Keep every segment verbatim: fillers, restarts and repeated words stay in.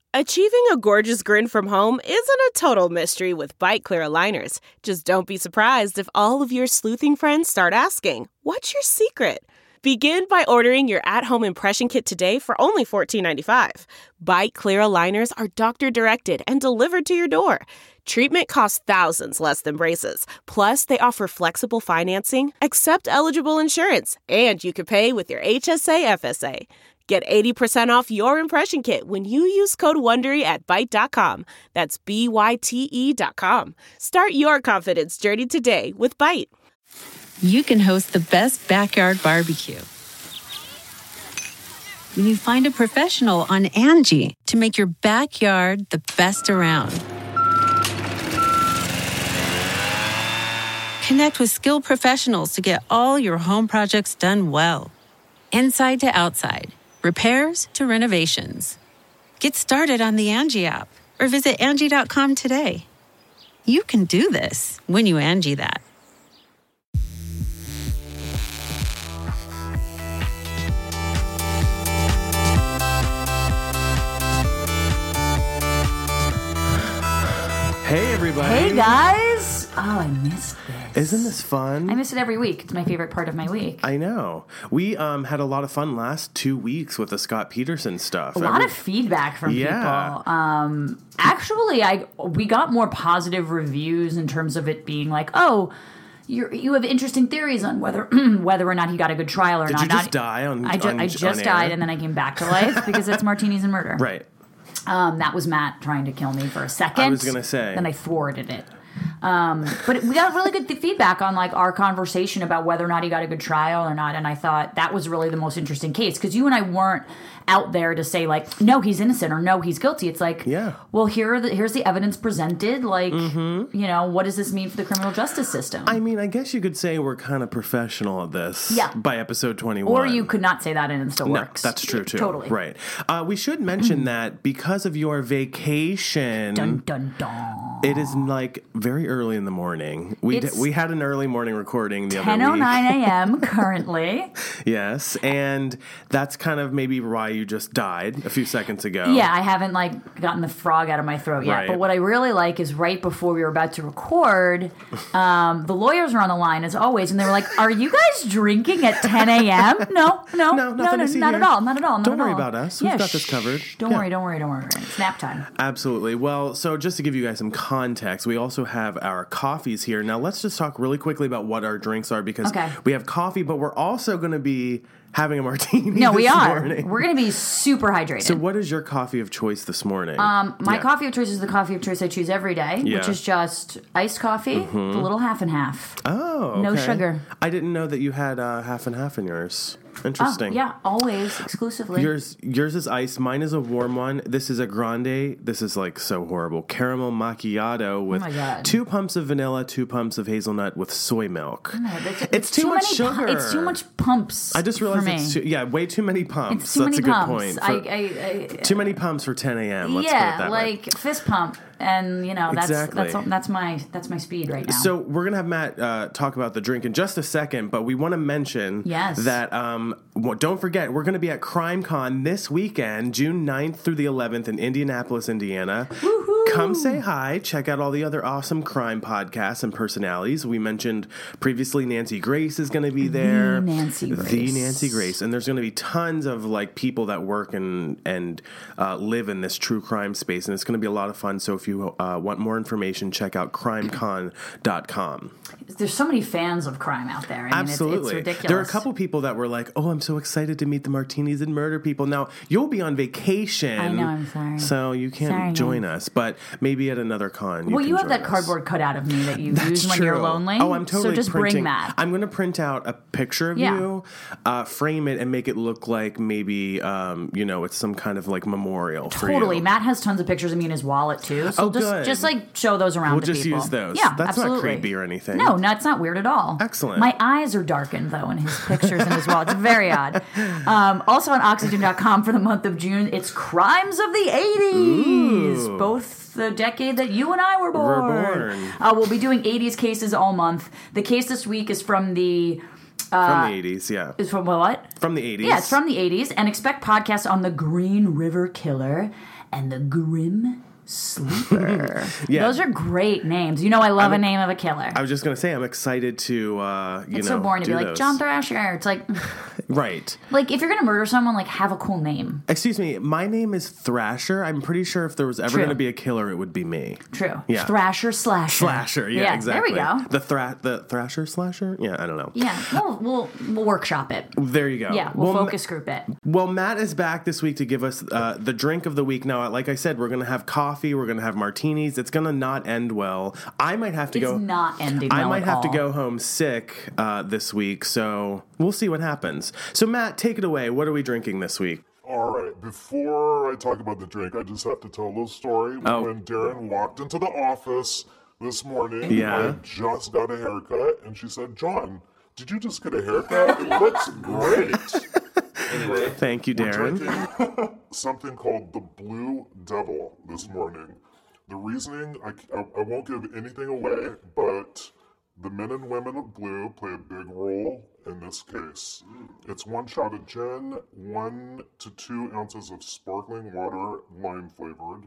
Achieving a gorgeous grin from home isn't a total mystery with Byte Clear aligners. Just don't be surprised if all of your sleuthing friends start asking, "What's your secret?" Begin by ordering your at-home impression kit today for only fourteen ninety-five. Byte Clear aligners are doctor-directed and delivered to your door. Treatment costs thousands less than braces. Plus, they offer flexible financing, accept eligible insurance, and you can pay with your H S A F S A. Get eighty percent off your impression kit when you use code WONDERY at byte dot com. That's B Y T E dot com. Start your confidence journey today with Byte. You can host the best backyard barbecue when you find a professional on Angie to make your backyard the best around. Connect with skilled professionals to get all your home projects done well. Inside to outside. Repairs to renovations. Get started on the Angie app or visit Angie dot com today. You can do this when you Angie that. Hey, everybody. Hey, guys. Oh, I missed this. Isn't this fun? I miss it every week. It's my favorite part of my week. I know. We um, had a lot of fun last two weeks with the Scott Peterson stuff. A lot every... of feedback from yeah. people. Um, actually, I we got more positive reviews in terms of it being like, oh, you you have interesting theories on whether whether or not he got a good trial or Did not. Did you just not, die on I, ju- on, I just on died air? and then I came back to life because it's martinis and murder. Right. Um, that was Matt trying to kill me for a second. I was going to say. Then I thwarted it. Um, but we got really good th- feedback on like our conversation about whether or not he got a good trial or not. And I thought that was really the most interesting case because you and I weren't out there to say like, no, he's innocent or no, he's guilty. It's like, yeah. well, here are the, here's the evidence presented. Like, mm-hmm. you know, what does this mean for the criminal justice system? I mean, I guess you could say we're kind of professional at this yeah. by episode twenty-one. Or you could not say that and it still no, works. That's true too. Totally. Right. Uh, we should mention that because of your vacation, dun, dun, dun. It is like very early in the morning. We d- we had an early morning recording the other week. ten oh nine a.m. currently. Yes, and that's kind of maybe why you just died a few seconds ago. Yeah, I haven't like gotten the frog out of my throat yet. Right. But what I really like is right before we were about to record, um, the lawyers were on the line as always, and they were like, "Are you guys drinking at ten a.m.?" No, no, no, no, no, no not here. at all, not at all. Not don't at worry all. about us. We've yeah, got this shh, covered. Don't yeah. worry, don't worry, don't worry. It's nap time. Absolutely. Well, so just to give you guys some context, we also have our coffees here. Now, let's just talk really quickly about what our drinks are because okay. we have coffee, but we're also going to be having a martini. No, this we are. Morning. We're going to be super hydrated. So, what is your coffee of choice this morning? Um, my yeah. coffee of choice is the coffee of choice I choose every day, yeah. which is just iced coffee, mm-hmm. a little half and half. Oh, okay. No sugar. I didn't know that you had uh, half and half in yours. Interesting. Oh, yeah, always, exclusively. Yours yours is iced. Mine is a warm one. This is a grande. This is like so horrible. Caramel macchiato with oh my God. two pumps of vanilla, two pumps of hazelnut with soy milk. No, it's, it's, it's too, too much many sugar. Pu- it's too much pumps. I just realized it's too, yeah, way too many pumps. It's too That's many a good pumps. point. For, I, I, I, too many pumps for ten a.m. Let's yeah, put it that like way. fist pump, and you know that's exactly. that's that's my that's my speed right now. So we're gonna have Matt uh, talk about the drink in just a second, but we want to mention yes. that um, well, don't forget we're gonna be at CrimeCon this weekend, June ninth through the eleventh in Indianapolis, Indiana. Woo-hoo. Come say hi. Check out all the other awesome crime podcasts and personalities. We mentioned previously Nancy Grace is going to be there. The Nancy Grace. The Nancy Grace. And there's going to be tons of like people that work and and uh, live in this true crime space. And it's going to be a lot of fun. So if you uh, want more information, check out crime con dot com. There's so many fans of crime out there. I mean, Absolutely. It's, it's ridiculous. There are a couple people that were like, oh, I'm so excited to meet the martinis and murder people. Now, you'll be on vacation. I know, I'm sorry. So you can't sorry, join man. us. But maybe at another con you well, can you have join that us. cardboard cutout of me that you That's use when true. you're lonely. Oh, I'm totally So just printing. bring that. I'm going to print out a picture of Yeah. you, uh, frame it, and make it look like maybe, um, you know, it's some kind of like memorial for you. Totally. Matt has tons of pictures of me in his wallet too. So Oh, just good. just like show those around We'll to just people. use those. Yeah, That's absolutely. not creepy or anything. No, no, it's not weird at all. Excellent. My eyes are darkened though in his pictures in his wallet. It's very odd. Um, also on oxygen dot com for the month of June, it's Crimes of the eighties. Ooh. Both the decade that you and I were born. We're born. Uh, we'll be doing eighties cases all month. The case this week is from the From the eighties, yeah. is from what? From the eighties. Yeah, it's from the eighties. And expect podcasts on the Green River Killer and the Grim Sleeper. Yeah. Those are great names. You know I love I'm, a name of a killer. I was just going to say, I'm excited to, uh, you it's know, so boring to be like, those. John Thrasher. It's like, Right. like if you're going to murder someone, like have a cool name. Excuse me, my name is Thrasher. I'm pretty sure if there was ever True. going to be a killer, it would be me. True. Yeah. Thrasher Slasher. Slasher, yeah, yeah exactly. There we go. The, thra- the Thrasher Slasher? Yeah, I don't know. Yeah, we'll, we'll, we'll workshop it. There you go. Yeah, we'll, well, focus group it. Well, Matt is back this week to give us uh, the drink of the week. Now, like I said, we're going to have coffee. We're going to have martinis. It's going to not end well. I might have to It's go. not ending I well might at have to all. go home sick uh, this week, so we'll see what happens. So, Matt, take it away. What are we drinking this week? All right, before I talk about the drink, I just have to tell a little story. Oh. When Darren walked into the office this morning, Yeah. I just got a haircut, and she said, John, did you just get a haircut? It looks great. Anyway, Thank you, we're Darren. drinking something called the Blue Devil this morning. The reasoning, I, I, I won't give anything away, but the men and women of blue play a big role in this case. It's one shot of gin, one to two ounces of sparkling water, lime flavored,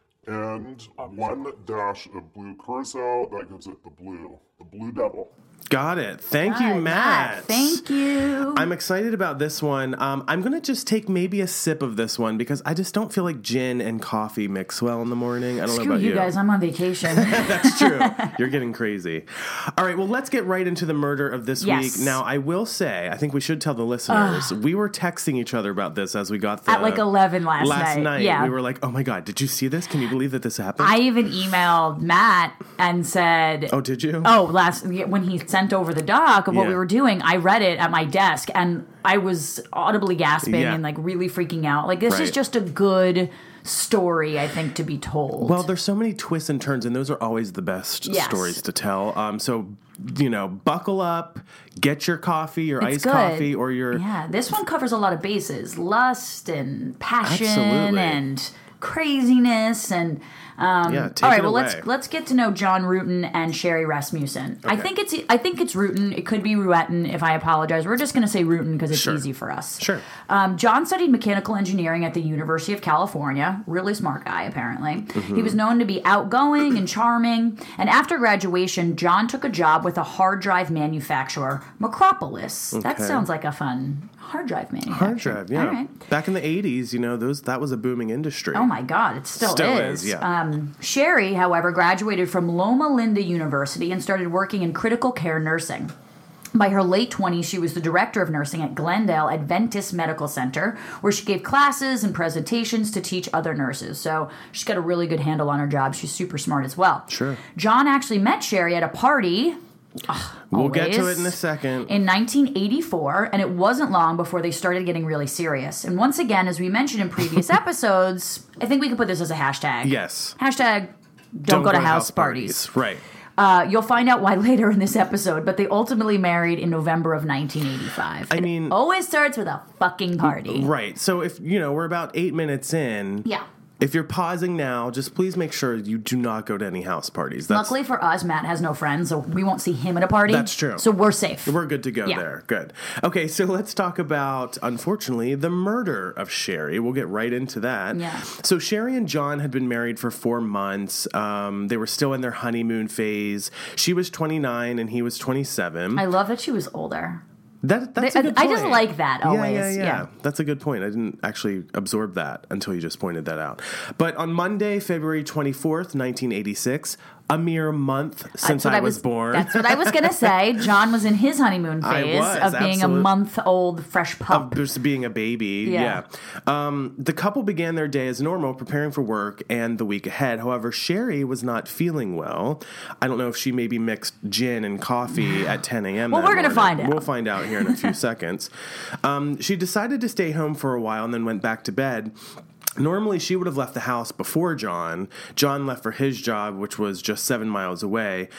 and one dash of blue curacao. That gives it the blue, the Blue Devil. Got it. Thank Hi, you, Matt. Thank you. I'm excited about this one. Um, I'm going to just take maybe a sip of this one because I just don't feel like gin and coffee mix well in the morning. I don't Screw know about you you. guys, I'm on vacation. That's true. You're getting crazy. All right, well, let's get right into the murder of this Yes. week. Now, I will say, I think we should tell the listeners, we were texting each other about this as we got the... At like eleven last, last night. night. Yeah. We were like, oh my God, did you see this? Can you believe that this happened? I even emailed Matt and said, oh, did you? oh, last when he sent over the doc of what Yeah. we were doing, I read it at my desk and I was audibly gasping Yeah. and like really freaking out. Like this is Right. just a good story, I think, to be told. Well, there's so many twists and turns, and those are always the best Yes. stories to tell. Um, so, you know, buckle up, get your coffee, your It's iced good. coffee, or your... yeah, this one covers a lot of bases: lust and passion Absolutely. and craziness and. Um, Yeah, take all right, it well away. let's let's get to know John Ruetten and Sherry Rasmussen. I Okay. think it's I think it's Ruetten. It could be Ruetten. If I apologize, we're just going to say Ruetten because it's Sure. easy for us. Sure. Um, John studied mechanical engineering at the University of California. Really smart guy, apparently. Mm-hmm. He was known to be outgoing and charming. And after graduation, John took a job with a hard drive manufacturer, Macropolis. That Okay. sounds like a fun hard drive manufacturer. Hard drive, yeah. All right. Back in the eighties, you know, those that was a booming industry. Oh my God, it still, Still is. is, yeah. Um, Sherry, however, graduated from Loma Linda University and started working in critical care nursing. By her late twenties, she was the director of nursing at Glendale Adventist Medical Center, where she gave classes and presentations to teach other nurses. So she's got a really good handle on her job. She's super smart as well. Sure. John actually met Sherry at a party. We'll get to always, it in a second. In nineteen eighty-four, and it wasn't long before they started getting really serious. And once again, as we mentioned in previous episodes, I think we can put this as a hashtag. Yes. Hashtag don't, go, to house parties. Right. Uh, you'll find out why later in this episode, but they ultimately married in November of nineteen eighty-five. I It mean- always starts with a fucking party. Right. So if, you know, we're about eight minutes in. Yeah. If you're pausing now, just please make sure you do not go to any house parties. That's, Luckily for us, Matt has no friends, so we won't see him at a party. That's true. So we're safe. We're good to go Yeah. there. Good. Okay, so let's talk about, unfortunately, the murder of Sherry. We'll get right into that. Yeah. So Sherry and John had been married for four months. Um, they were still in their honeymoon phase. She was twenty-nine and he was twenty-seven. I love that she was older. That, that's They- a good I point. just like that Yeah, always, Yeah, yeah, yeah. That's a good point. I didn't actually absorb that until you just pointed that out. But on Monday, February twenty-fourth, nineteen eighty-six, a mere month since That's what I was born. That's what I was going to say. John was in his honeymoon I phase was, of being absolute- a month old fresh pup. Of just being a baby, Yeah. yeah. Um, the couple began their day as normal, preparing for work and the week ahead. However, Sherry was not feeling well. I don't know if she maybe mixed gin and coffee at ten a.m. Well, that we're gonna morning. find out. We'll find out here in a few seconds. Um, she decided to stay home for a while and then went back to bed. Normally, she would have left the house before John. John left for his job, which was just seven miles away.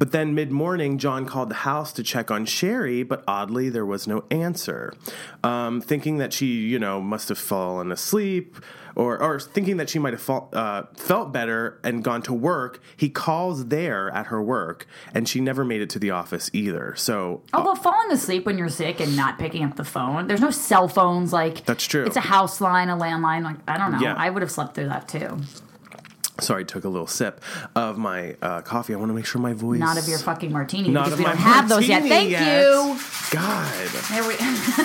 But then mid-morning, John called the house to check on Sherry, but oddly, there was no answer. Um, thinking that she, you know, must have fallen asleep, or, or thinking that she might have fall, uh, felt better and gone to work, he calls there at her work, and she never made it to the office either. So, although falling asleep when you're sick and not picking up the phone, there's no cell phones. Like, that's true. It's a house line, a landline. Like, I don't know. Yeah. I would have slept through that too. Sorry, took a little sip of my uh, coffee. I want to make sure my voice... Not of your fucking martini, Not because of we my don't have those yet. martini Thank yet. you. God. There we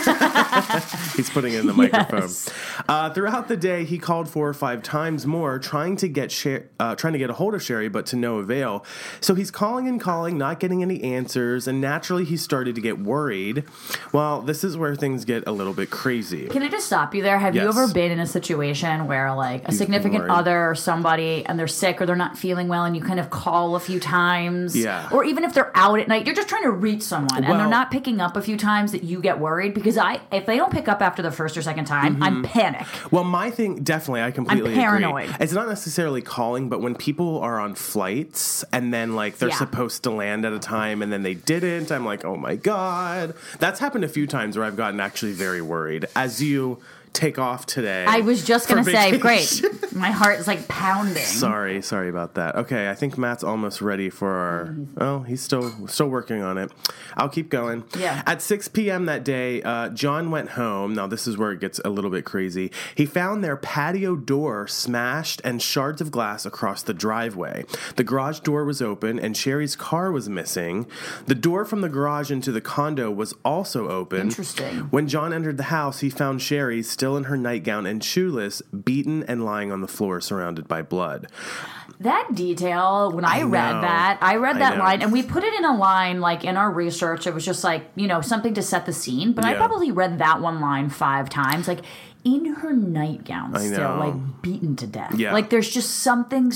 He's putting it in the microphone. Yes. Uh, throughout the day, he called four or five times more, trying to get Sher- uh, trying to get a hold of Sherry, but to no avail. So he's calling and calling, not getting any answers, and naturally he started to get worried. Well, this is where things get a little bit crazy. Can I just stop you there? Have Yes. you ever been in a situation where, like, a You've significant been worried. other or somebody, and they're sick or they're not feeling well, and you kind of call a few times? Yeah. Or even if they're out at night, you're just trying to reach someone, and Well- they're not picking up a few times, that you get worried? Because I, if they don't pick up after the first or second time, Mm-hmm. I'm panic. Well, my thing, definitely, I completely I'm paranoid. agree. It's not necessarily calling, but when people are on flights and then, like, they're Yeah. supposed to land at a time and then they didn't, I'm like, oh my God. That's happened a few times where I've gotten actually very worried. As you take off today. I was just going for to say, vacation. great. My heart is like pounding. Sorry, sorry about that. Okay, I think Matt's almost ready for our... Oh, he's still still working on it. I'll keep going. Yeah. At six p.m. that day, uh, John went home. Now, this is where it gets a little bit crazy. He found their patio door smashed and shards of glass across the driveway. The garage door was open, and Sherry's car was missing. The door from the garage into the condo was also open. Interesting. When John entered the house, he found Sherry still in her nightgown and shoeless, beaten and lying on the floor surrounded by blood. That detail, when I, I read know. that, I read I that know. line, and we put it in a line, like, in our research. It was just like, you know, something to set the scene. But I Yeah. probably read that one line five times. Like, in her nightgown I still, know. like, beaten to death. Yeah. Like, there's just something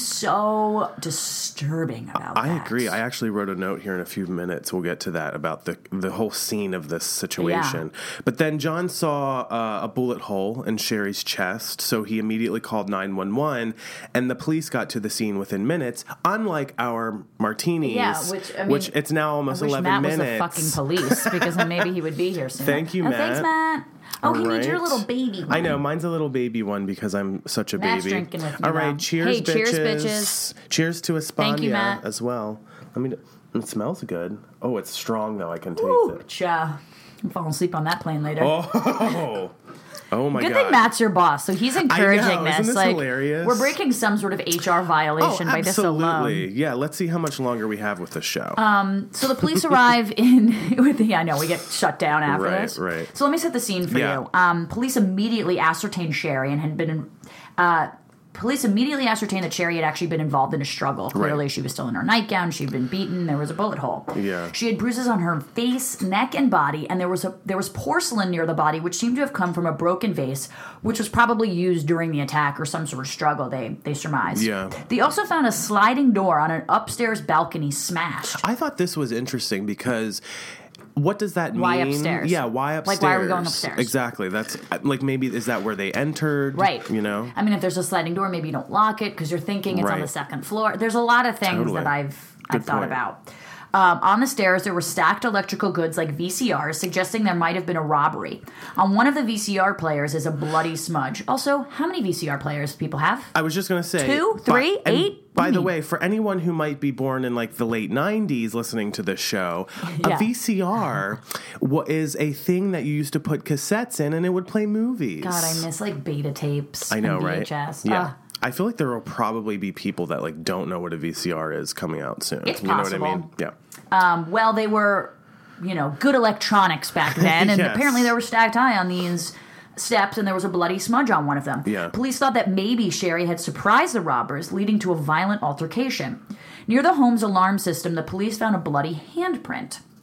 so disturbing about I that. agree. I actually wrote a note here in a few minutes. We'll get to that about the the whole scene of this situation. But then John saw uh, a bullet hole in Sherry's chest, so he immediately called nine one one, and the police got to the scene within minutes. Unlike our martinis, Yeah, which, I mean, which it's now almost I wish eleven Matt minutes. was the fucking police, because then maybe he would be here soon. Thank you, oh, Matt. Thanks, Matt. Oh, he All needs your right. little baby one. I know, mine's a little baby one because I'm such a Matt's baby. drinking with me, All right, though. cheers, Hey, bitches. cheers, bitches. Cheers to Espana Thank you, Matt. as well. I mean, it smells good. Oh, it's strong though. I can taste Ooh, it. cha. I'm falling asleep on that plane later. Oh, oh my Good God. thing Matt's your boss, so he's encouraging I know, this. isn't this like, hilarious? We're breaking some sort of H R Oh, violation by this alone. absolutely. Yeah, let's see how much longer we have with the show. So the police arrive in. With the, yeah, I know we get shut down after Right, this. right. So let me set the scene for Yeah. you. Um, police immediately ascertained Sherry and had been. Uh, Police immediately ascertained that Sherry had actually been involved in a struggle. Clearly, Right. she was still in her nightgown. She'd been beaten. There was a bullet hole. Yeah. She had bruises on her face, neck, and body, and there was a there was porcelain near the body, which seemed to have come from a broken vase, which was probably used during the attack or some sort of struggle. They they surmised. Yeah. They also found a sliding door on an upstairs balcony smashed. I thought this was interesting because what does that mean? Why upstairs? Yeah, why upstairs? Like, why are we going upstairs? Exactly. That's like maybe is that where they entered? Right. You know? I mean, if there's a sliding door, maybe you don't lock it because you're thinking it's on Right. the second floor. There's a lot of things Totally. that I've Good I've thought point. about. Um, on the stairs, there were stacked electrical goods like V C Rs, suggesting there might have been a robbery. On one of the V C R players is a bloody smudge. Also, how many V C R players do people have? I was just going to say Two? Three? and Eight? What By do you the mean? way, for anyone who might be born in like the late nineties listening to this show, Yeah. a V C R wa- is a thing that you used to put cassettes in and it would play movies. God, I miss like beta tapes. I know, and right? V H S. Yeah. Ugh. I feel like there will probably be people that like don't know what a V C R is coming out soon. It's you know what I mean? possible. Yeah. Um, well, they were, you know, good electronics back then, and Yes. apparently they were stacked high on these steps, and there was a bloody smudge on one of them. Yeah. Police thought that maybe Sherry had surprised the robbers, leading to a violent altercation. Near the home's alarm system, the police found a bloody handprint.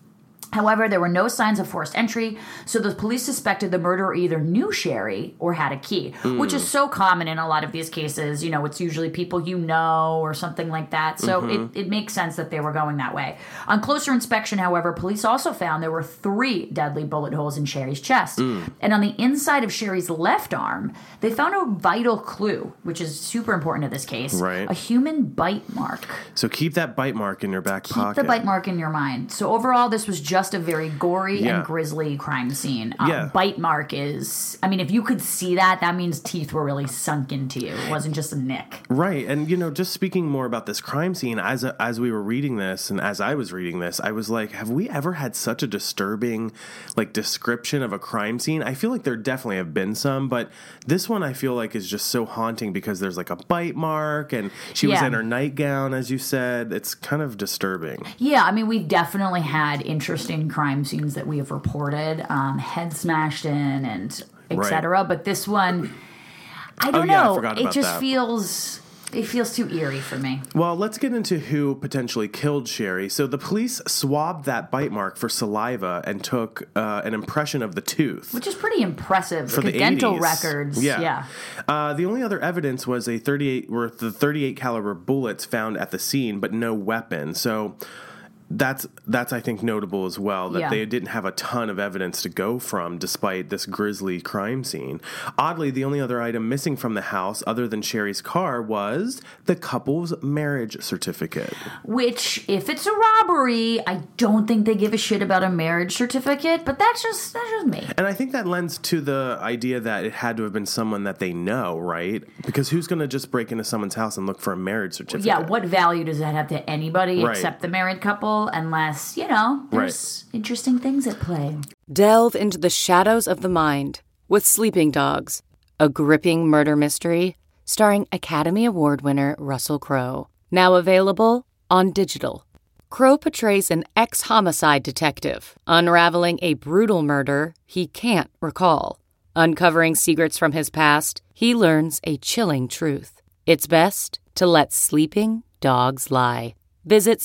However, there were no signs of forced entry, so the police suspected the murderer either knew Sherry or had a key, mm. which is so common in a lot of these cases. You know, it's usually people you know or something like that, so mm-hmm. it, it makes sense that they were going that way. On closer inspection, however, police also found there were three deadly bullet holes in Sherry's chest. Mm. And on the inside of Sherry's left arm, they found a vital clue, which is super important in this case, right. a human bite mark. So keep that bite mark in your back keep pocket. Keep the bite mark in your mind. So overall, this was just Just a very gory yeah. and grisly crime scene. Um, yeah. Bite mark is, I mean, if you could see that, that means teeth were really sunk into you. It wasn't just a nick. Right. And, you know, just speaking more about this crime scene, as a, as we were reading this and as I was reading this, I was like, have we ever had such a disturbing, like, description of a crime scene? I feel like there definitely have been some, but this one I feel like is just so haunting because there's, like, a bite mark and she was yeah. in her nightgown, as you said. It's kind of disturbing. Yeah. I mean, we've definitely had interesting crime scenes that we have reported, um, head smashed in and et cetera. Right. But this one, I don't oh, yeah, know. I forgot it about just that. feels, it feels too eerie for me. Well, let's get into who potentially killed Sherry. So the police swabbed that bite mark for saliva and took uh, an impression of the tooth, which is pretty impressive for the dental eighties. Records. Yeah. yeah. Uh, the only other evidence was a thirty-eight worth the thirty-eight caliber bullets found at the scene, but no weapon. So. That's, that's I think, notable as well, that yeah. they didn't have a ton of evidence to go from despite this grisly crime scene. Oddly, the only other item missing from the house, other than Sherry's car, was the couple's marriage certificate. Which, if it's a robbery, I don't think they give a shit about a marriage certificate, but that's just, that's just me. And I think that lends to the idea that it had to have been someone that they know, right? Because who's going to just break into someone's house and look for a marriage certificate? Yeah, what value does that have to anybody right. except the married couple? Unless, you know, there's right. interesting things at play. Delve into the shadows of the mind with Sleeping Dogs, a gripping murder mystery starring Academy Award winner Russell Crowe. Now available on digital. Crowe portrays an ex-homicide detective unraveling a brutal murder he can't recall. Uncovering secrets from his past, he learns a chilling truth. It's best to let sleeping dogs lie. Visit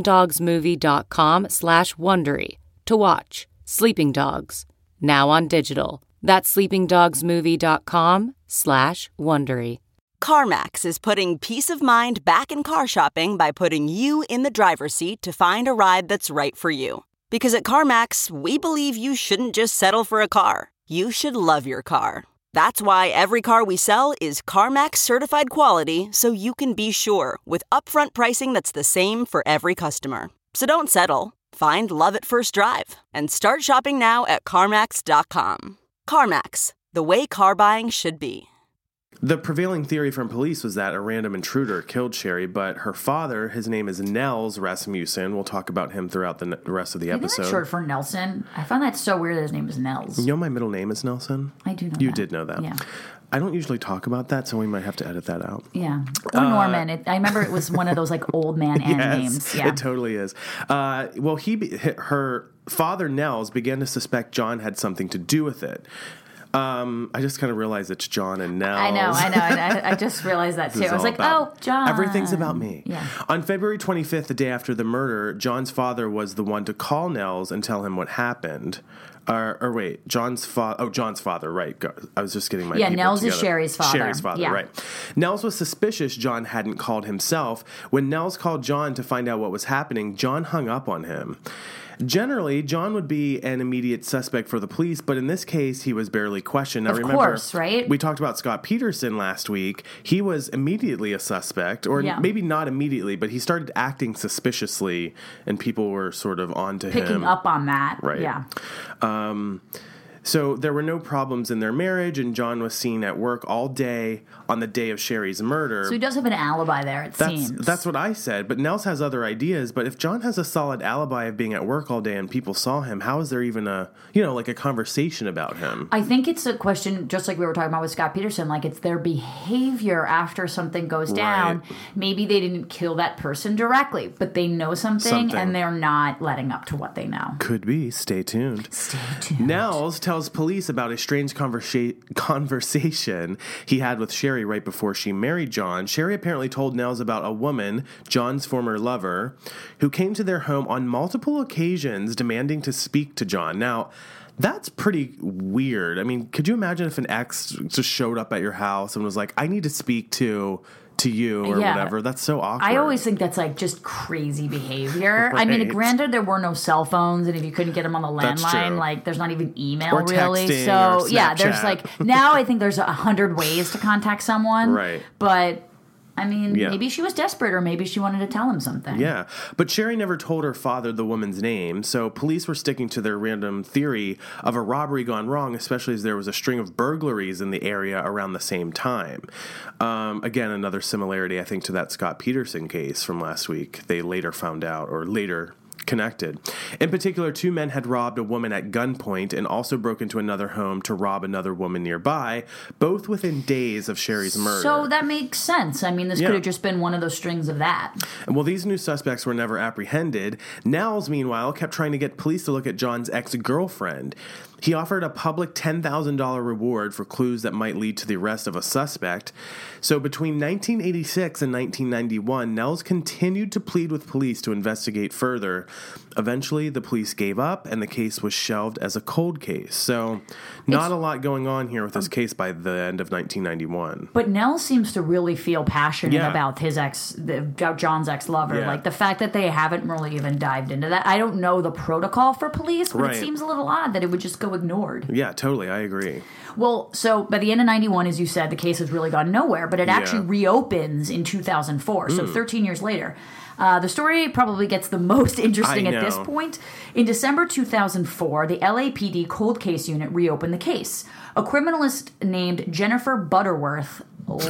sleepingdogsmovie.com slash Wondery to watch Sleeping Dogs, now on digital. That's sleepingdogsmovie.com slash Wondery. CarMax is putting peace of mind back in car shopping by putting you in the driver's seat to find a ride that's right for you. Because at CarMax, we believe you shouldn't just settle for a car. You should love your car. That's why every car we sell is CarMax certified quality, so you can be sure with upfront pricing that's the same for every customer. So don't settle. Find love at first drive and start shopping now at CarMax dot com. CarMax, the way car buying should be. The prevailing theory from police was that a random intruder killed Sherry, but her father, his name is Nels Rasmussen. We'll talk about him throughout the rest of the Isn't episode. that short for Nelson? I find that so weird that his name is Nels. You know my middle name is Nelson? I do know you that. did know that. Yeah. I don't usually talk about that, so we might have to edit that out. Yeah. Or uh, Norman. It, I remember it was one of those like old man and yes, names. Yeah. It totally is. Uh, well, he, her father, Nels, began to suspect John had something to do with it. Um, I just kind of realized it's John and Nels. I know, I know. I, I just realized that too. I was like, oh, John. Everything's about me. Yeah. On February twenty-fifth, the day after the murder, John's father was the one to call Nels and tell him what happened. Or, or wait, John's father. Oh, John's father, right. I was just getting my Yeah, people Nels together. is Sherry's father. Sherry's father, yeah. right. Nels was suspicious John hadn't called himself. When Nels called John to find out what was happening, John hung up on him. Generally, John would be an immediate suspect for the police, but in this case, he was barely questioned. Now, of remember, course, right? We talked about Scott Peterson last week. He was immediately a suspect, or yeah. maybe not immediately, but he started acting suspiciously, and people were sort of on to Picking him. Picking up on that. Right. Yeah. Um, so there were no problems in their marriage, and John was seen at work all day on the day of Sherry's murder. So he does have an alibi there, it that's, seems. That's what I said, but Nels has other ideas. But if John has a solid alibi of being at work all day and people saw him, how is there even a, you know, like a conversation about him? I think it's a question, just like we were talking about with Scott Peterson, like it's their behavior after something goes down. Right. Maybe they didn't kill that person directly, but they know something, something, and they're not letting up to what they know. Could be. Stay tuned. Stay tuned. Nels tells police about a strange conversa- conversation he had with Sherry right before she married John. Sherry apparently told Nels about a woman, John's former lover, who came to their home on multiple occasions demanding to speak to John. Now, that's pretty weird. I mean, could you imagine if an ex just showed up at your house and was like, I need to speak to... to you or Yeah. whatever? That's so awkward. I always think that's like just crazy behavior. I mean, Right. granted, there were no cell phones, and if you couldn't get them on the That's landline, true. like there's not even email Or really. texting So or yeah, there's Snapchat. like now I think there's a hundred ways to contact someone. Right. But I mean, Yeah. maybe she was desperate, or maybe she wanted to tell him something. Yeah, but Sherry never told her father the woman's name, so police were sticking to their random theory of a robbery gone wrong, especially as there was a string of burglaries in the area around the same time. Um, again, another similarity, I think, to that Scott Peterson case from last week. They later found out, or later connected. In particular, two men had robbed a woman at gunpoint and also broke into another home to rob another woman nearby, both within days of Sherry's murder. So that makes sense. I mean, this Yeah. could have just been one of those strings of that. And while these new suspects were never apprehended, Nels, meanwhile, kept trying to get police to look at John's ex-girlfriend. He offered a public ten thousand dollars reward for clues that might lead to the arrest of a suspect. So between nineteen eighty-six and nineteen ninety-one, Nels continued to plead with police to investigate further. Eventually, the police gave up, and the case was shelved as a cold case. So not It's- a lot going on here with this case by the end of nineteen ninety-one. But Nell seems to really feel passionate Yeah. about his ex, the, John's ex-lover. Yeah. Like the fact that they haven't really even dived into that. I don't know the protocol for police, but Right. it seems a little odd that it would just go ignored. Yeah, totally. I agree. Well, so by the end of ninety-one, as you said, the case has really gone nowhere, but it actually Yeah. reopens in two thousand four, so thirteen years later. Uh, the story probably gets the most interesting I at this know. point. In December two thousand four, the L A P D Cold Case Unit reopened the case. A criminalist named Jennifer Butterworth,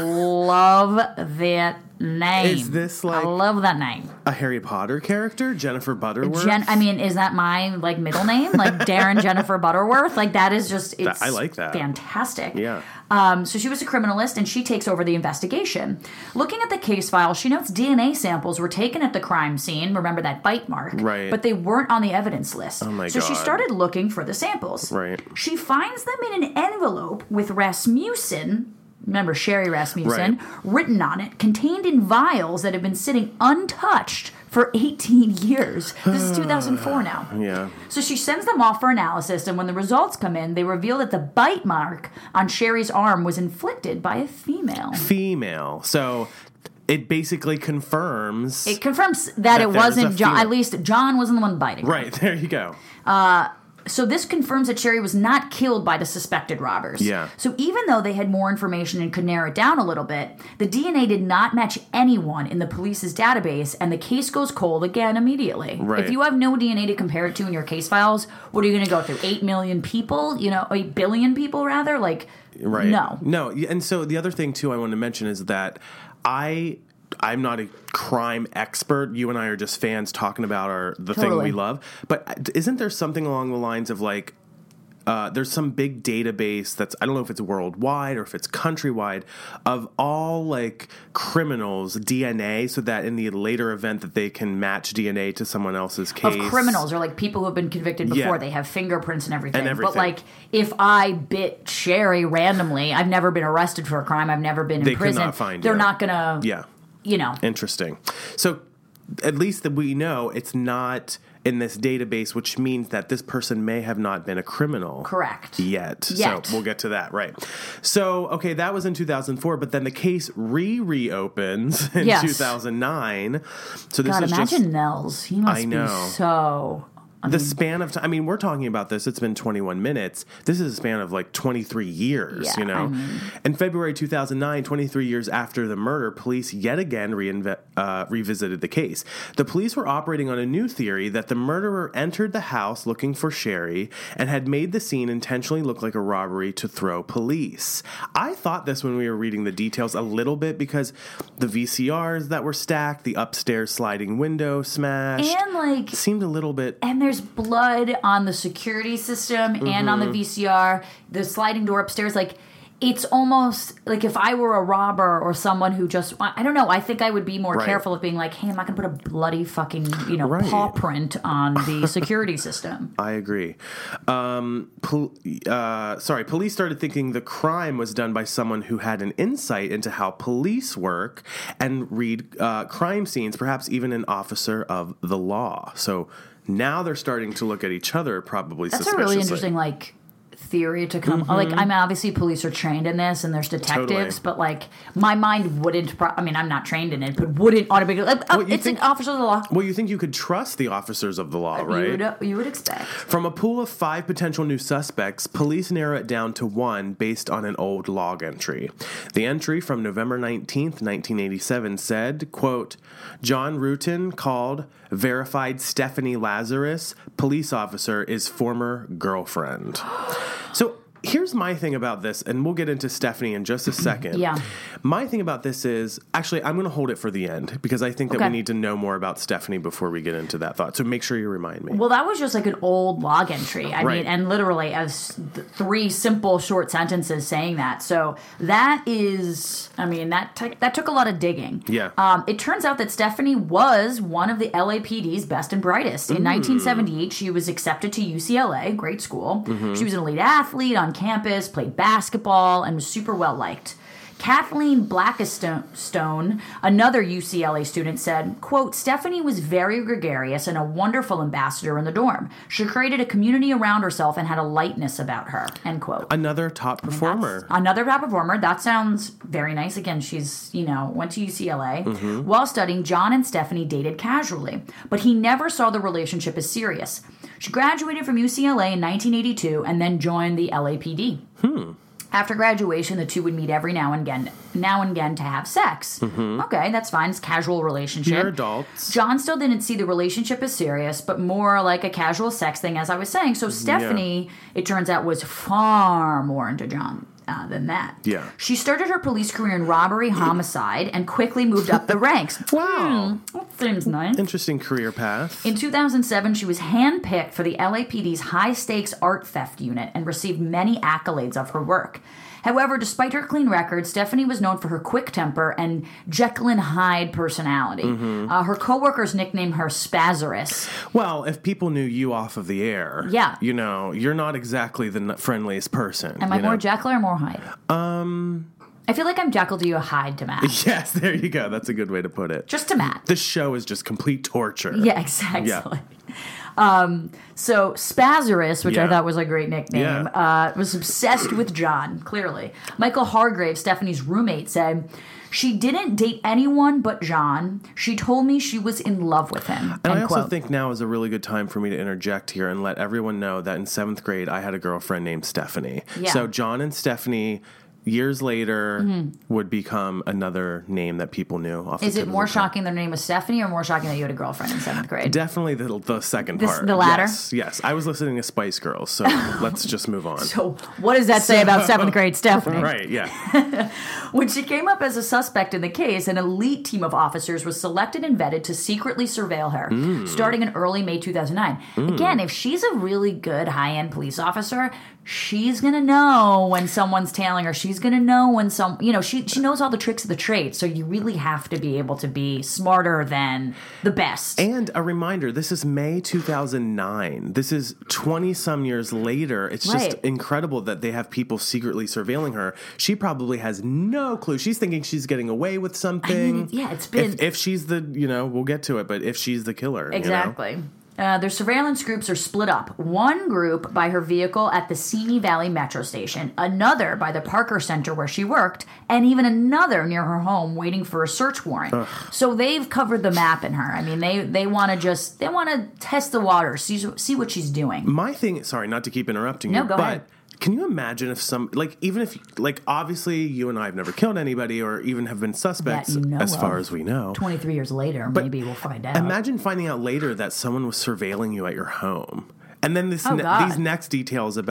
love that name. Is this like- I love that name. A Harry Potter character, Jennifer Butterworth? Jen, I mean, is that my like middle name? Like Darren Jennifer Butterworth? Like that is just it's I like that. fantastic. Yeah. Um, so she was a criminalist, and she takes over the investigation. Looking at the case file, she notes D N A samples were taken at the crime scene. Remember that bite mark, Right. But they weren't on the evidence list. Oh my so she God. started looking for the samples. Right. She finds them in an envelope with Rasmussen. Remember Sherry Rasmussen, Right. written on it, contained in vials that have been sitting untouched for eighteen years. This is two thousand four now. Yeah. So she sends them off for analysis, and when the results come in, they reveal that the bite mark on Sherry's arm was inflicted by a female. Female. So it basically confirms. It confirms that, That it there's wasn't a John. female. At least John wasn't the one biting her. Right, there you go. So this confirms that Sherry was not killed by the suspected robbers. Yeah. So even though they had more information and could narrow it down a little bit, the D N A did not match anyone in the police's database, and the case goes cold again immediately. Right. If you have no D N A to compare it to in your case files, what are you going to go through? Eight million people? You know, eight billion people rather? Like, Right. no. No. And so the other thing, too, I want to mention is that I. I'm not a crime expert. You and I are just fans talking about our the thing Totally. we love. But isn't there something along the lines of like, uh, there's some big database that's, I don't know if it's worldwide or if it's countrywide, of all like criminals' D N A, so that in the later event that they can match D N A to someone else's case. Of criminals, or like people who have been convicted before, Yeah. they have fingerprints and everything. And everything. But like, if I bit Sherry randomly, I've never been arrested for a crime, I've never been in They could prison. not find They're you. not gonna, Yeah. you know. Interesting. So at least that we know it's not in this database, which means that this person may have not been a criminal. Correct. Yet. Yet. So we'll get to that. Right. So, okay, that was in two thousand four, but then the case re-reopens in Yes. two thousand nine. So this God, is imagine just Nels. He must I know. be so. I the mean, span of time. I mean, we're talking about this. It's been twenty-one minutes. This is a span of like twenty-three years, Yeah, you know? I mean- In February two thousand nine, twenty-three years after the murder, police yet again reinve- uh, revisited the case. The police were operating on a new theory that the murderer entered the house looking for Sherry and had made the scene intentionally look like a robbery to throw police. I thought this when we were reading the details a little bit because the V C Rs that were stacked, the upstairs sliding window smashed, and like, seemed a little bit... and there's blood on the security system and on the Mm-hmm. V C R, the sliding door upstairs. Like, it's almost like if I were a robber or someone who just, I don't know, I think I would be more Right. careful of being like, hey, I'm not going to put a bloody fucking, you know, Right. paw print on the security system. I agree. Um, pol- uh, sorry, police started thinking the crime was done by someone who had an insight into how police work and read uh, crime scenes, perhaps even an officer of the law. So now they're starting to look at each other probably That's a suspiciously. really interesting, like, theory to come. Mm-hmm. Like, I mean, obviously police are trained in this and there's detectives, Totally. but like, my mind wouldn't, pro- I mean, I'm not trained in it, but wouldn't automatically, like, oh, Well, you it's think- an officer of the law. Well, you think you could trust the officers of the law, right? You would, you would expect. From a pool of five potential new suspects, police narrow it down to one based on an old log entry. The entry from November nineteenth, nineteen eighty-seven said, quote, John Rutan called, verified Stephanie Lazarus, police officer, is former girlfriend. So here's my thing about this, and we'll get into Stephanie in just a second. Yeah. My thing about this is, actually, I'm going to hold it for the end because I think that Okay. we need to know more about Stephanie before we get into that thought. So make sure you remind me. Well, that was just like an old log entry. I Right. mean, and literally as th- three simple short sentences saying that. So that is, I mean, that t- that took a lot of digging. Yeah. Um, it turns out that Stephanie was one of the L A P D's best and brightest. In nineteen seventy-eight, she was accepted to U C L A, great school. Mm-hmm. She was an elite athlete on campus, played basketball, and was super well liked. Kathleen Blackstone, another U C L A student, said, quote, Stephanie was very gregarious and a wonderful ambassador in the dorm. She created a community around herself and had a lightness about her, end quote. Another top performer. That's another top performer. That sounds very nice. Again, she's, you know, went to U C L A. Mm-hmm. While studying, John and Stephanie dated casually, but he never saw the relationship as serious. She graduated from U C L A in nineteen eighty-two and then joined the L A P D. Hmm. After graduation, the two would meet every now and again, now and again to have sex. Okay, that's fine. It's a casual relationship. You're adults. John still didn't see the relationship as serious, but more like a casual sex thing, as I was saying. So Stephanie, it turns out, was far more into John uh, than that. Yeah. She started her police career in robbery, homicide, and quickly moved up the ranks. Wow. Hmm, that seems nice. Interesting career path. In two thousand seven, she was handpicked for the L A P D's high-stakes art theft unit and received many accolades of her work. However, despite her clean record, Stephanie was known for her quick temper and Jekyll and Hyde personality. Mm-hmm. Uh, her coworkers nicknamed her Spazarus. Well, if people knew you off of the air, Yeah. you know, you're not exactly the n- friendliest person. Am I you more know? Jekyll or more Hyde? Um, I feel like I'm Jekyll to you, a Hyde to Matt. Yes, there you go. That's a good way to put it. Just to Matt. This show is just complete torture. Yeah, exactly. Yeah. Um, so Spazarus, which I Yeah. thought was a great nickname, uh, was obsessed with John, clearly. Michael Hargrave, Stephanie's roommate, said, she didn't date anyone but John. She told me she was in love with him. And I End also quote. think now is a really good time for me to interject here and let everyone know that in seventh grade, I had a girlfriend named Stephanie. Yeah. So John and Stephanie, years later, would become another name that people knew. Off Mm-hmm. Is the it tip of more their tongue. shocking their name was Stephanie or more shocking that you had a girlfriend in seventh grade? Definitely the, the second This- part. the latter? Yes, yes. I was listening to Spice Girls, so let's just move on. So what does that say about seventh grade Stephanie? Right, yeah. When she came up as a suspect in the case, an elite team of officers was selected and vetted to secretly surveil her, Mm. starting in early May two thousand nine. Again, if she's a really good high-end police officer, she's going to know when someone's tailing her. She's going to know when some, you know, she, she knows all the tricks of the trade. So you really have to be able to be smarter than the best. And a reminder, this is May two thousand nine. This is twenty-some years later. It's just Right. incredible that they have people secretly surveilling her. She probably has no clue. She's thinking she's getting away with something. yeah, it's been- If, if she's the, you know, we'll get to it, but if she's the killer. you know? Exactly. Uh, their surveillance groups are split up. One group by her vehicle at the Simi Valley Metro Station, another by the Parker Center where she worked, and even another near her home waiting for a search warrant. Ugh. So they've covered the map in her. I mean, they they want to just they want to test the waters, see see what she's doing. My thing, sorry, not to keep interrupting No, you, go but ahead. can you imagine if some, like, even if, like, obviously you and I have never killed anybody or even have been suspects That you know as far of. as we know. Twenty-three years later, maybe we'll find out. Imagine finding out later that someone was surveilling you at your home. And then this Oh, ne- God. these next details about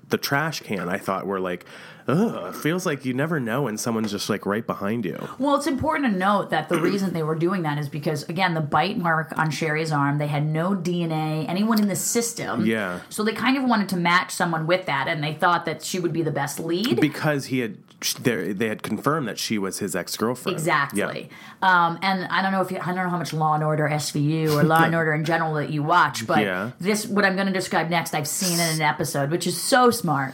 the trash can, I thought were like, ugh, it feels like you never know when someone's just like right behind you. Well, it's important to note that the reason they were doing that is because, again, the bite mark on Sherry's arm, they had no D N A, anyone in the system. Yeah. So they kind of wanted to match someone with that, and they thought that she would be the best lead. Because he had, they had confirmed that she was his ex-girlfriend. Exactly. Yeah. Um, and I don't know if you, I don't know how much Law and Order S V U or Law and Order in general that you watch, but yeah. this, what I'm going to describe next, I've seen in an episode, which is so smart.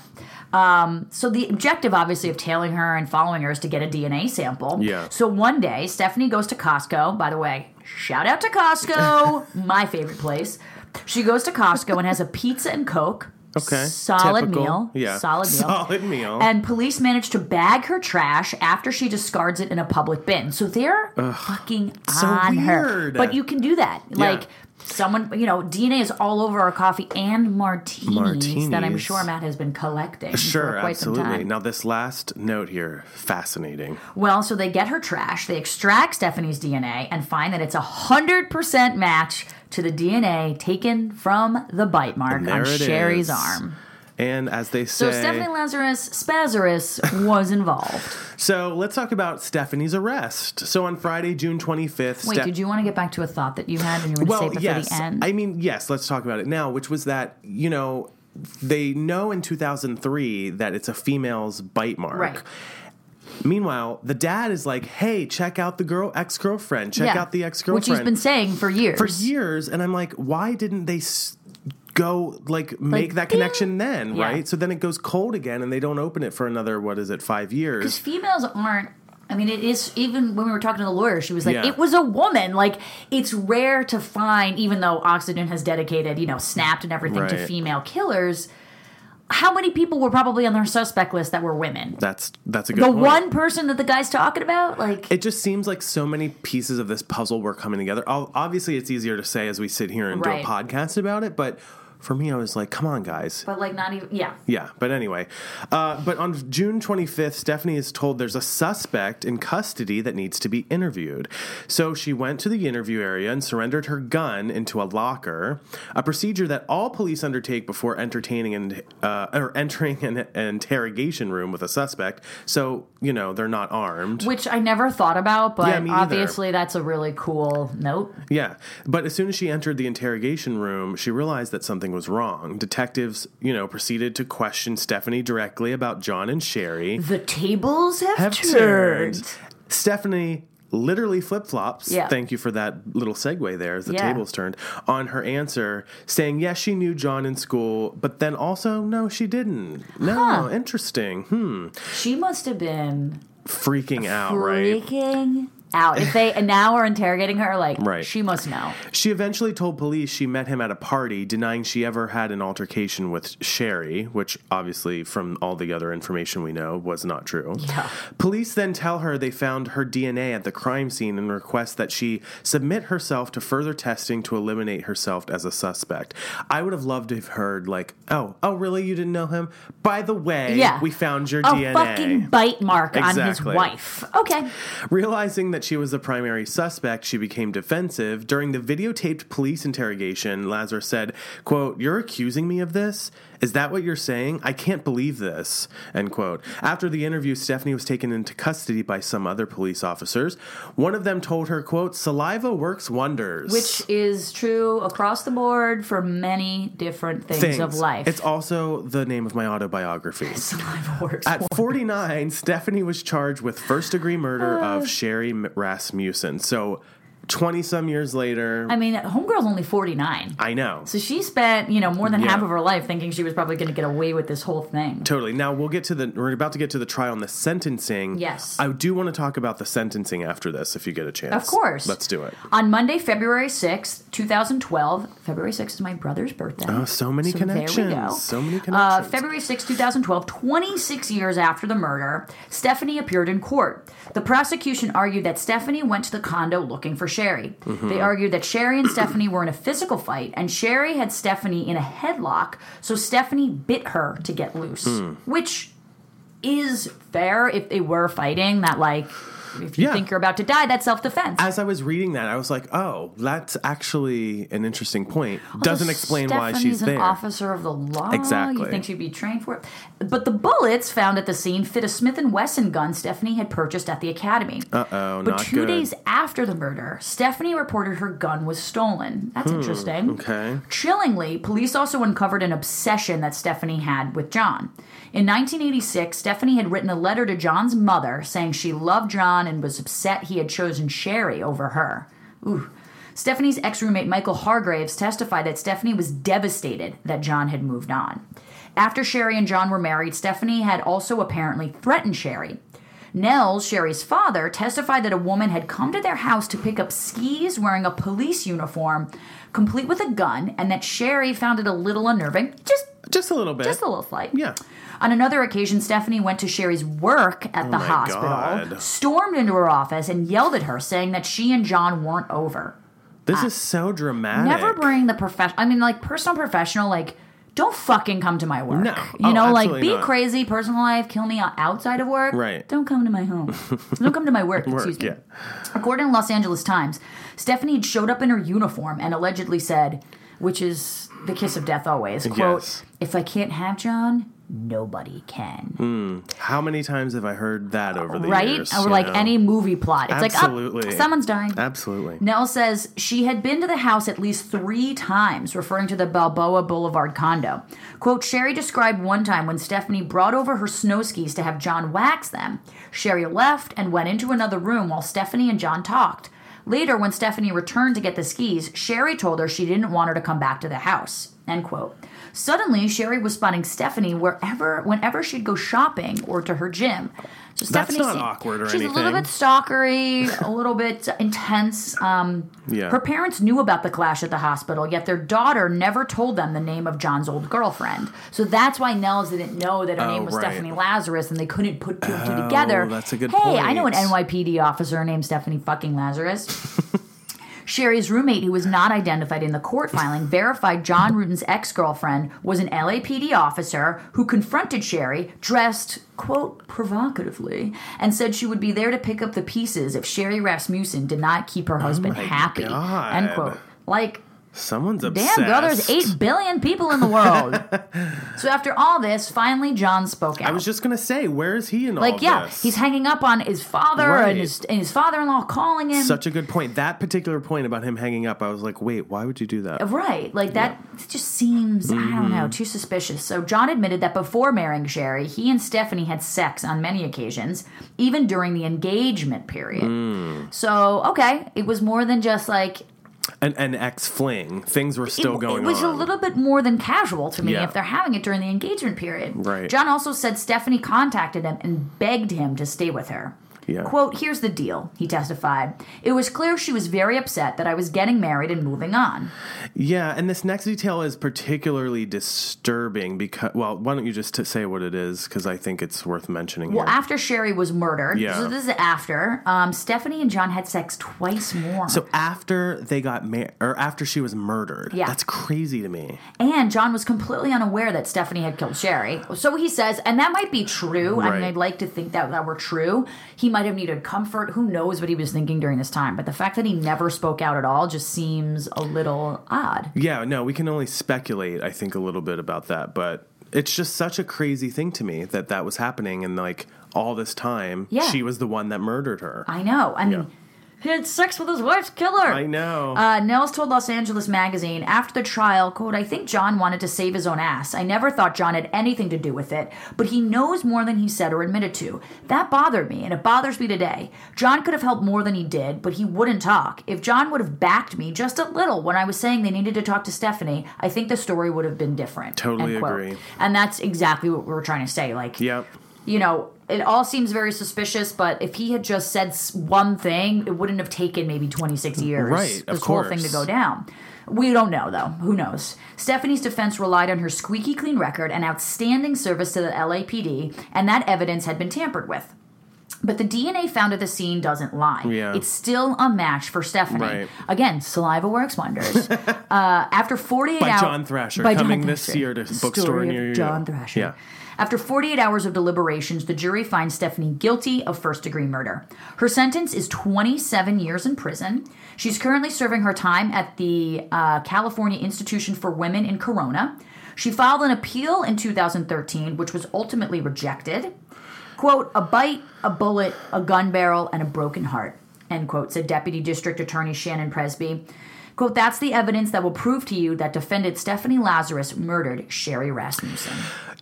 Um, so the objective, obviously, of tailing her and following her is to get a D N A sample. Yeah. So one day, Stephanie goes to Costco. By the way, shout out to Costco, my favorite place. She goes to Costco and has a pizza and Coke. Okay. Solid Typical. meal. Yeah. Solid meal. Solid meal. And police manage to bag her trash after she discards it in a public bin. So they're Ugh, fucking so on her. weird. But you can do that. Yeah. Like, someone, you know, D N A is all over our coffee and martinis, Martinis. that I'm sure Matt has been collecting Sure, for quite absolutely. some time. Now, this last note here, fascinating. Well, so they get her trash, they extract Stephanie's D N A, and find that it's a one hundred percent match to the D N A taken from the bite mark And on there it Sherry's is. arm. And as they So say... Stephanie Lazarus Spazarus was involved. So let's talk about Stephanie's arrest. So on Friday, June twenty-fifth... Wait, Steph- did you want to get back to a thought that you had and you were going to well, save it yes. for the end? I mean, yes, let's talk about it now, which was that, you know, they know in two thousand three that it's a female's bite mark. Right. Meanwhile, the dad is like, hey, check out the girl ex-girlfriend. Check Yeah. out the ex-girlfriend. Which he's been saying for years. For years. And I'm like, why didn't they... S- go like make that bing. connection then, Yeah. right? So then it goes cold again and they don't open it for another, what is it, five years? Because females aren't, I mean, it is, even when we were talking to the lawyer, she was like, Yeah. it was a woman. Like, it's rare to find, even though Oxygen has dedicated, you know, Snapped and everything to Right. female killers, how many people were probably on their suspect list that were women? That's that's a good The point. one person that the guy's talking about? Like, It just seems like so many pieces of this puzzle were coming together. Ob- Obviously, it's easier to say as we sit here and Right. do a podcast about it, but for me, I was like, come on, guys. but like not even, yeah. Yeah, but anyway. Uh, but on June twenty-fifth, Stephanie is told there's a suspect in custody that needs to be interviewed. So she went to the interview area and surrendered her gun into a locker, a procedure that all police undertake before entertaining and uh, or entering an, an interrogation room with a suspect. So, you know, they're not armed. Which I never thought about, but Yeah, me neither. obviously that's a really cool note. Yeah, but as soon as she entered the interrogation room, she realized that something was wrong. Detectives, you know, proceeded to question Stephanie directly about John and Sherry. The tables have, Have turned. turned. Stephanie literally flip-flops. Yeah. Thank you for that little segue there as the Yeah. tables turned on her answer, saying, yes, she knew John in school, but then also, no, she didn't. No, Huh. interesting. Hmm. She must have been Freaking out, right? freaking out. If they now are interrogating her, like, Right. she must know. She eventually told police she met him at a party, denying she ever had an altercation with Sherry, which obviously, from all the other information we know, was not true. Yeah. Police then tell her they found her D N A at the crime scene and request that she submit herself to further testing to eliminate herself as a suspect. I would have loved to have heard, like, oh, oh, really? You didn't know him? By the way, Yeah. we found your A D N A. fucking bite mark on his Exactly. wife. Okay. Realizing that she was the primary suspect, she became defensive. During the videotaped police interrogation, Lazarus said, quote, you're accusing me of this? Is that what you're saying? I can't believe this, end quote. After the interview, Stephanie was taken into custody by some other police officers. One of them told her, quote, saliva works wonders. Which is true across the board for many different things, Things. of life. It's also the name of my autobiography. Saliva works At wonders. forty-nine, Stephanie was charged with first-degree murder of Sherry Rasmussen. So, twenty-some years later, I mean, homegirl's only forty-nine. I know. So she spent, you know, more than Yeah. half of her life thinking she was probably going to get away with this whole thing. Totally. Now we'll get to the. We're about to get to the trial and the sentencing. Yes. I do want to talk about the sentencing after this, if you get a chance. Of course. Let's do it. On Monday, February sixth, twenty twelve, February sixth is my brother's birthday. Oh, so many connections. There we go. So many Uh, connections. February sixth, twenty twelve, twenty-six years after the murder, Stephanie appeared in court. The prosecution argued that Stephanie went to the condo looking for Sherry. Mm-hmm. They argued that Sherry and Stephanie were in a physical fight, and Sherry had Stephanie in a headlock, so Stephanie bit her to get loose, Hmm. which is fair if they were fighting, that, like, if you Yeah. think you're about to die, that's self-defense. As I was reading that, I was like, oh, that's actually an interesting point. Doesn't explain why she's Stephanie's there. an officer of the law. Exactly. You think she'd be trained for it? But the bullets found at the scene fit a Smith and Wesson gun Stephanie had purchased at the academy. Uh-oh, But not two good. days after the murder, Stephanie reported her gun was stolen. That's interesting. okay. Chillingly, police also uncovered an obsession that Stephanie had with John. In nineteen eighty-six, Stephanie had written a letter to John's mother saying she loved John and was upset he had chosen Sherry over her. Ooh. Stephanie's ex-roommate Michael Hargraves testified that Stephanie was devastated that John had moved on. After Sherry and John were married, Stephanie had also apparently threatened Sherry. Nels, Sherry's father, testified that a woman had come to their house to pick up skis wearing a police uniform, complete with a gun, and that Sherry found it a little unnerving. Just, Just a little bit. just a little slight. Yeah. On another occasion, Stephanie went to Sherry's work at the my hospital, God. stormed into her office, and yelled at her, saying that she and John weren't over. This is so dramatic. Never bring the professional. I mean, like, personal, professional, like, don't fucking come to my work. No. You Oh, know, like, absolutely be not. crazy, personal life, kill me outside of work. Right. Don't come to my home. Don't come to my work, Work, excuse me. yeah. According to Los Angeles Times, Stephanie had showed up in her uniform and allegedly said, which is the kiss of death always, quote, Yes. if I can't have John, nobody can. How many times have I heard that over the Right? years? Or you like know? any movie plot. It's Absolutely. like, oh, someone's dying. Absolutely. Nell says she had been to the house at least three times, referring to the Balboa Boulevard condo. Quote, Sherry described one time when Stephanie brought over her snow skis to have John wax them. Sherry left and went into another room while Stephanie and John talked. Later, when Stephanie returned to get the skis, Sherry told her she didn't want her to come back to the house. End quote. Suddenly, Sherry was spotting Stephanie wherever, whenever she'd go shopping or to her gym. So That's Stephanie not seemed- awkward or she's anything. a little bit stalkery, a little bit intense. Um, Yeah. Her parents knew about the clash at the hospital, yet their daughter never told them the name of John's old girlfriend. So that's why Nels didn't know that her Oh, name was right. Stephanie Lazarus, and they couldn't put two and two together. that's a good hey, I know an point. N Y P D officer named Stephanie fucking Lazarus. Sherry's roommate, who was not identified in the court filing, verified John Ruden's ex-girlfriend was an L A P D officer who confronted Sherry, dressed, quote, provocatively, and said she would be there to pick up the pieces if Sherry Rasmussen did not keep her husband my happy, God. end quote. Like, Someone's obsessed. damn, girl, there's eight billion people in the world. So after all this, finally John spoke out. I was just going to say, where is he in all like, of yeah, this? he's hanging up on his father Right. and his, and his father-in-law calling him. Such a good point. That particular point about him hanging up, I was like, wait, why would you do that? Right. Like, that just seems, I don't Mm-hmm. know, too suspicious. So John admitted that before marrying Sherry, he and Stephanie had sex on many occasions, even during the engagement period. Mm. So, okay, it was more than just like... An, an ex-fling. Things were still it, going It was on. a little bit more than casual to me Yeah. if they're having it during the engagement period. Right. John also said Stephanie contacted him and begged him to stay with her. Yeah. Quote, here's the deal, he testified. It was clear she was very upset that I was getting married and moving on. Yeah, and this next detail is particularly disturbing because, well, why don't you just t- say what it is, because I think it's worth mentioning Well, here. after Sherry was murdered, Yeah. so this is after, um, Stephanie and John had sex twice more. So after they got married, or after she was murdered. Yeah. That's crazy to me. And John was completely unaware that Stephanie had killed Sherry. So he says, and that might be true. I mean, Right. I'd like to think that that were true. He might have needed comfort. Who knows what he was thinking during this time. But the fact that he never spoke out at all just seems a little odd. Yeah, no, we can only speculate, I think, a little bit about that, but it's just such a crazy thing to me that that was happening, and like all this time, Yeah. she was the one that murdered her. I know. I mean, he had sex with his wife's killer. I know. Uh, Nels told Los Angeles Magazine, after the trial, quote, I think John wanted to save his own ass. I never thought John had anything to do with it, but he knows more than he said or admitted to. That bothered me, and it bothers me today. John could have helped more than he did, but he wouldn't talk. If John would have backed me just a little when I was saying they needed to talk to Stephanie, I think the story would have been different. Totally End quote. agree. And that's exactly what we were trying to say. Like, Yep. you know, it all seems very suspicious, but if he had just said s- one thing, it wouldn't have taken maybe twenty-six years Right, of this whole thing to course. go down. We don't know, though. Who knows? Stephanie's defense relied on her squeaky clean record and outstanding service to the L A P D, and that evidence had been tampered with. But the D N A found at the scene doesn't lie. Yeah. It's still a match for Stephanie. Right. Again, saliva works wonders. uh, after forty-eight By hours... John Thrasher, by coming John this Thrasher. year to bookstore Story near of you. John Thrasher. Yeah. After forty-eight hours of deliberations, the jury finds Stephanie guilty of first-degree murder. Her sentence is twenty-seven years in prison. She's currently serving her time at the uh, California Institution for Women in Corona. She filed an appeal in two thousand thirteen, which was ultimately rejected. Quote, a bite, a bullet, a gun barrel, and a broken heart, end quote, said Deputy District Attorney Shannon Presby. Quote, that's the evidence that will prove to you that defendant Stephanie Lazarus murdered Sherry Rasmussen.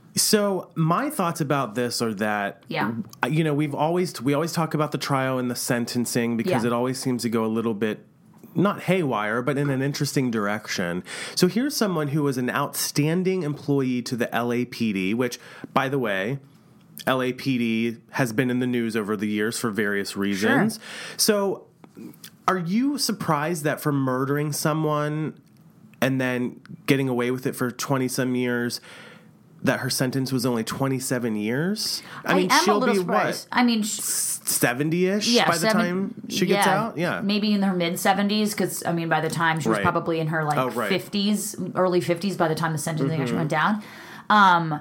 So my thoughts about this are that, Yeah. you know, we've always, we always talk about the trial and the sentencing because Yeah. it always seems to go a little bit, not haywire, but in an interesting direction. So here's someone who was an outstanding employee to the L A P D, which, by the way, L A P D has been in the news over the years for various reasons. Sure. So are you surprised that for murdering someone and then getting away with it for twenty-some years, that her sentence was only twenty-seven years? I, I mean, am she'll a little be surprised. what, I mean, sh- seventy-ish yeah, by the seven- time she gets yeah, out? Yeah. Maybe in her mid-seventies, because, I mean, by the time she was Right. probably in her, like, Oh, right. fifties, early fifties by the time the sentencing actually went down. Um,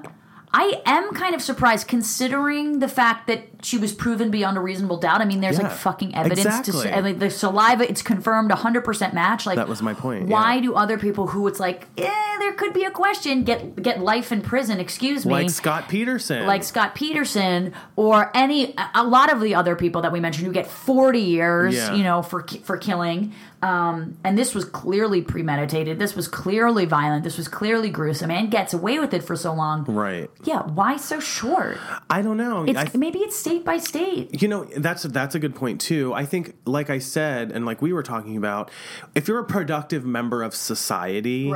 I am kind of surprised, considering the fact that she was proven beyond a reasonable doubt. I mean, there's, Yeah, like, fucking evidence to exactly. say, like, the saliva, it's confirmed one hundred percent match. Like, That was my point, Why yeah. do other people who it's like, eh, there could be a question, get get life in prison, excuse me. Like Scott Peterson. Like Scott Peterson, or any a lot of the other people that we mentioned who get forty years, Yeah. you know, for for killing. Um, and this was clearly premeditated. This was clearly violent. This was clearly gruesome, and gets away with it for so long. Right. Yeah, why so short? I don't know. It's I, maybe it's state by state. You know, that's that's a good point too. I think, like I said, and like we were talking about, if you're a productive member of society,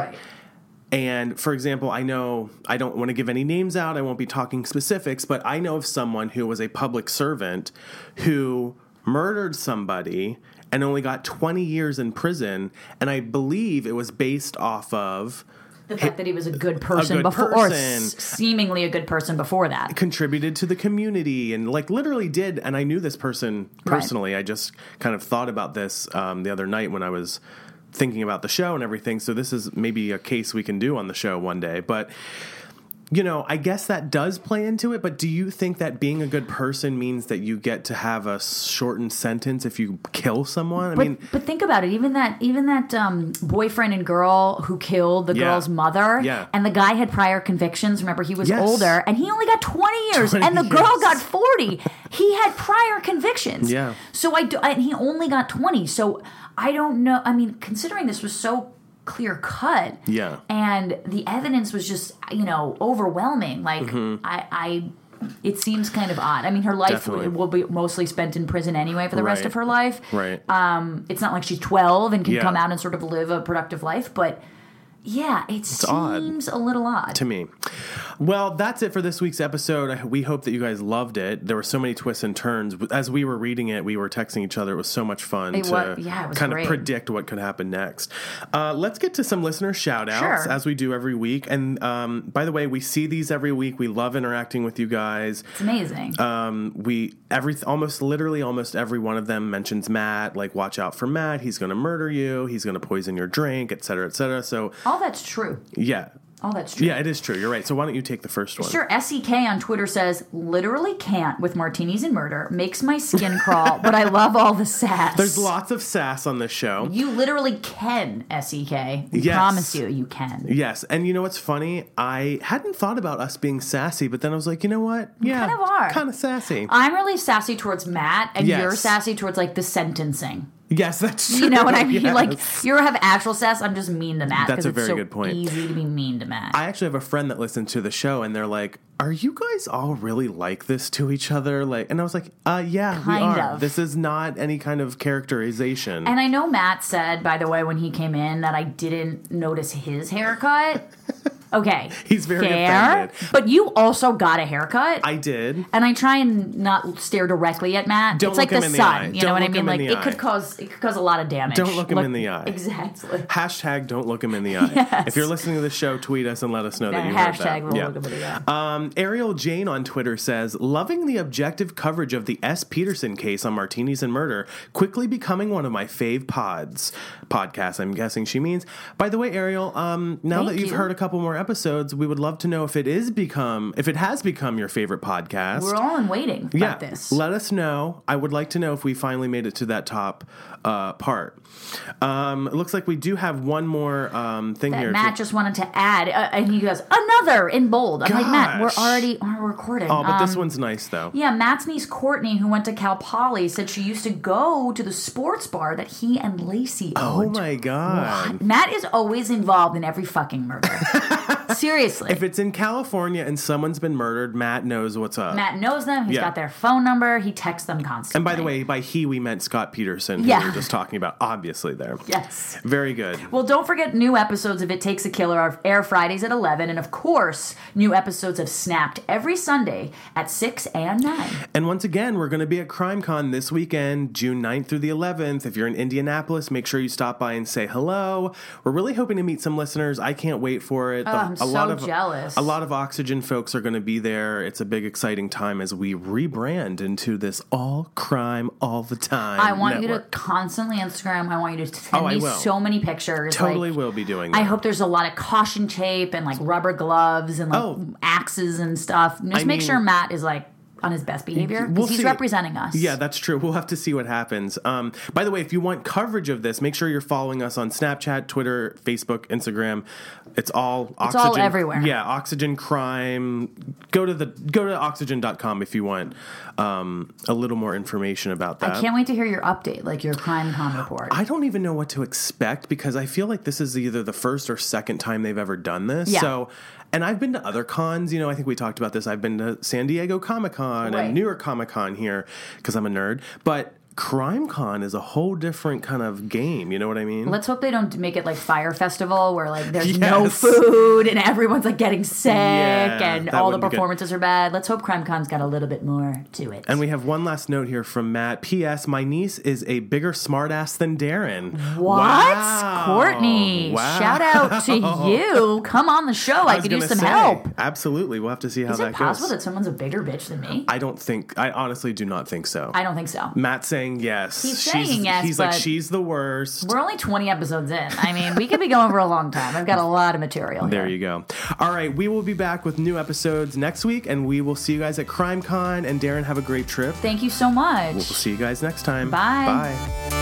and for example, I know I don't want to give any names out. I won't be talking specifics, but I know of someone who was a public servant who murdered somebody and only got twenty years in prison, and I believe it was based off of The fact that he was a good person good before, or person. s- seemingly a good person before that. contributed to the community and like literally did. And I knew this person personally. I just kind of thought about this um, the other night when I was thinking about the show and everything. So this is maybe a case we can do on the show one day. But, you know, I guess that does play into it. But do you think that being a good person means that you get to have a shortened sentence if you kill someone? I But, mean, but think about it. Even that, even that um, boyfriend and girl who killed the Yeah. girl's mother, Yeah. and the guy had prior convictions. Remember, he was Yes. older, and he only got twenty years, twenty and the girl years. got forty. He had prior convictions. Yeah. So I do, and he only got twenty. So I don't know. I mean, considering this was so clear cut, Yeah. and the evidence was just, you know, overwhelming. Like Mm-hmm. I. I it seems kind of odd. I mean, her life Definitely. will be mostly spent in prison anyway for the rest Right. of her life. right. Um, it's not like she's twelve and can Yeah. come out and sort of live a productive life, but yeah, it odd. seems a little odd. to me. Well, that's it for this week's episode. We hope that you guys loved it. There were so many twists and turns. As we were reading it, we were texting each other. It was so much fun It to wa- yeah, it was kind great. of predict what could happen next. Uh, let's get to some listener shout outs Sure. as we do every week. And um, by the way, we see these every week. We love interacting with you guys. It's amazing. Um, we every almost literally almost every one of them mentions Matt. Like, watch out for Matt. He's going to murder you. He's going to poison your drink, et cetera, et cetera. So All that's true. yeah. All that's true. Yeah, it is true. You're right. So why don't you take the first one? Sure, S E K on Twitter says, literally can't with martinis and murder. Makes my skin crawl, but I love all the sass. There's lots of sass on this show. You literally can, S E K. I Yes. promise you, you can. Yes. And you know what's funny? I hadn't thought about us being sassy, but then I was like, you know what? Yeah. kind of are. Kind of sassy. I'm really sassy towards Matt, and Yes. you're sassy towards, like, the sentencing. Yes, that's true. You know what I mean? Yes. Like, you have actual sass, I'm just mean to Matt. That's a it's very so good point. easy to be mean to Matt. I actually have a friend that listens to the show, and they're like, are you guys all really like this to each other? Like, and I was like, uh, yeah, Kind we are. of. This is not any kind of characterization. And I know Matt said, by the way, when he came in, that I didn't notice his haircut. Okay. He's very fair, offended. But you also got a haircut. I did. And I try and not stare directly at Matt. Don't it's look like him the in the sun. eye. You Don't know what I look mean? him in Like the it could eye. cause it could cause a lot of damage. Don't look him in the eye. Exactly. Hashtag don't look him in the eye. Yes. If you're listening to the show, tweet us and let us know that you Hashtag heard that. we'll Yeah. look him in the eye. Um, Ariel Jane on Twitter says, loving the objective coverage of the S. Peterson case on Martinis and Murder, quickly becoming one of my fave pods. Podcasts, I'm guessing she means. By the way, Ariel, um, now Thank that you've you. heard a couple more episodes, we would love to know if it is become, if it has become your favorite podcast. We're all in waiting yeah, about this. let us know. I would like to know if we finally made it to that top uh, part. Um, it looks like we do have one more um, thing that here. Matt just wanted to add, uh, and he goes, another in bold. I'm like, Matt, we're Gosh. already on recording. Oh, but this Um, one's nice, though. Yeah, Matt's niece Courtney, who went to Cal Poly, said she used to go to the sports bar that he and Lacey Oh, owned. my God. Matt is always involved in every fucking murder. Seriously. If it's in California and someone's been murdered, Matt knows what's up. Matt knows them. He's Yeah. got their phone number. He texts them constantly. And by the way, by he, we meant Scott Peterson, who Yeah. we were just talking about, obviously, there. Yes. Very good. Well, don't forget new episodes of It Takes a Killer are air Fridays at eleven. And of course, new episodes of Snapped every Sunday at six and nine. And once again, we're going to be at CrimeCon this weekend, June ninth through the eleventh. If you're in Indianapolis, make sure you stop by and say hello. We're really hoping to meet some listeners. I can't wait for it. Oh, I'm a so lot of, jealous. A lot of Oxygen folks are going to be there. It's a big, exciting time as we rebrand into this all crime all the time I want you to network. constantly Instagram. I want you to send Oh, I me will. so many pictures. Totally like, will be doing I that. hope there's a lot of caution tape and like rubber gloves and like Oh. axes and stuff. Just I make mean- sure Matt is like on his best behavior because We'll he's see. representing us. Yeah, that's true. We'll have to see what happens. Um, by the way, if you want coverage of this, make sure you're following us on Snapchat, Twitter, Facebook, Instagram. It's all It's Oxygen. all everywhere. Yeah, Oxygen Crime. Go to the go to oxygen dot com if you want um, a little more information about that. I can't wait to hear your update, like your crime con report. I don't even know what to expect because I feel like this is either the first or second time they've ever done this. Yeah. So, and I've been to other cons. You know, I think we talked about this. I've been to San Diego Comic Con Right. and New York Comic Con here because I'm a nerd. But CrimeCon is a whole different kind of game. You know what I mean? Let's hope they don't make it like Fire Festival where like there's no Yes. food and everyone's like getting sick Yeah, and that all the wouldn't be good. performances are bad. Let's hope CrimeCon's got a little bit more to it. And we have one last note here from Matt. P S. My niece is a bigger smartass than Darren. What? Wow. Courtney, Wow. shout out to you. Come on the show. I, was could use gonna some say, help. Absolutely. We'll have to see how Is that it possible goes. that someone's a bigger bitch than me? I don't think, I honestly do not think so. I don't think so. Matt saying yes. He's She's- saying yes, He's like, but- she's the worst. We're only twenty episodes in. I mean, we could be going for a long time. I've got a lot of material There here. you go. All right, we will be back with new episodes next week, and we will see you guys at CrimeCon. And Darren, have a great trip. Thank you so much. We'll see you guys next time. Bye. Bye.